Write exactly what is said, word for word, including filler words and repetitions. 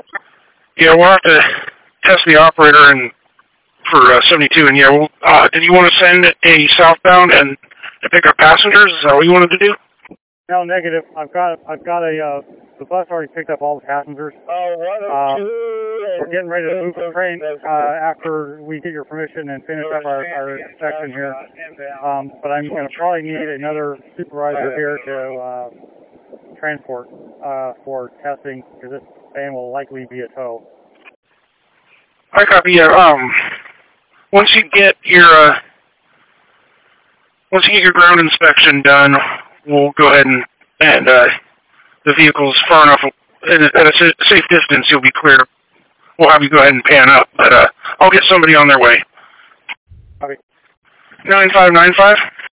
Yeah, we'll have to test the operator and for uh, seventy-two. And yeah, well, uh, did you want to send a southbound and to pick up passengers? Is that what you wanted to do? No, negative. I've got I've got a uh, the bus already picked up all the passengers. Oh, one Uh, oh two. we're getting ready to move the train uh, after we get your permission and finish up our, our section here. Um, but I'm going to probably need another supervisor here to uh, transport uh, for testing because this van will likely be a tow. I copy. Yeah. Um, once you get your uh, once you get your ground inspection done, we'll go ahead and and uh, the vehicle's far enough at a safe distance. You'll be clear. We'll have you go ahead and pan up, but uh, I'll get somebody on their way. Copy. Nine five nine five.